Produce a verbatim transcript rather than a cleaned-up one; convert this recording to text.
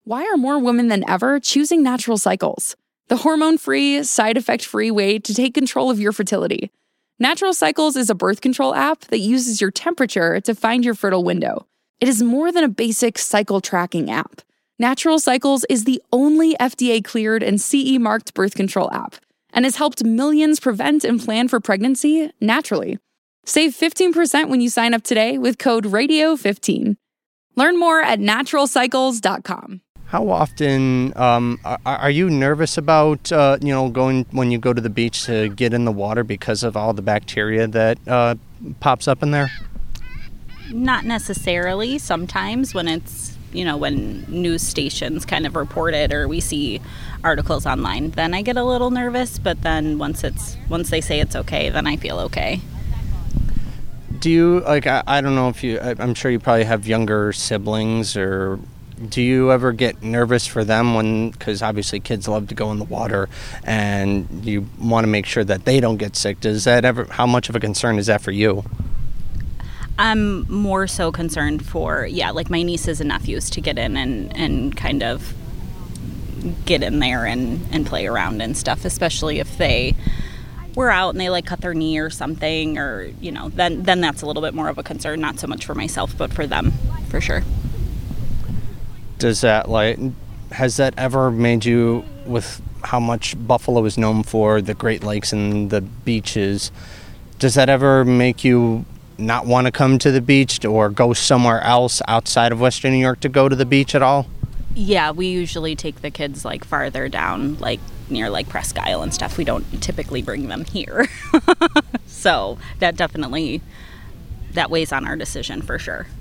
why are more women than ever choosing Natural Cycles? The hormone-free, side-effect-free way to take control of your fertility. Natural Cycles is a birth control app that uses your temperature to find your fertile window. It is more than a basic cycle tracking app. Natural Cycles is the only F D A-cleared and C E-marked birth control app and has helped millions prevent and plan for pregnancy naturally. Save fifteen percent when you sign up today with code radio fifteen. Learn more at natural cycles dot com. How often um, are, are you nervous about, uh, you know, going when you go to the beach to get in the water because of all the bacteria that uh, pops up in there? Not necessarily. Sometimes when it's, you know, when news stations kind of report it or we see articles online, then I get a little nervous. But then once it's once they say it's okay, then I feel okay. Do you, like, I, I don't know if you, I, I'm sure you probably have younger siblings, or do you ever get nervous for them when, because obviously kids love to go in the water and you want to make sure that they don't get sick. Does that ever, how much of a concern is that for you? I'm more so concerned for, yeah, like my nieces and nephews to get in and, and kind of get in there and, and play around and stuff, especially if they were out and they like cut their knee or something, or, you know, then then that's a little bit more of a concern, not so much for myself, but for them, for sure. Does that, like, has that ever made you, with how much Buffalo is known for, the Great Lakes and the beaches, does that ever make you not want to come to the beach or go somewhere else outside of Western New York to go to the beach at all? Yeah, we usually take the kids like farther down, like near like Presque Isle and stuff. We don't typically bring them here. So that definitely, that weighs on our decision for sure.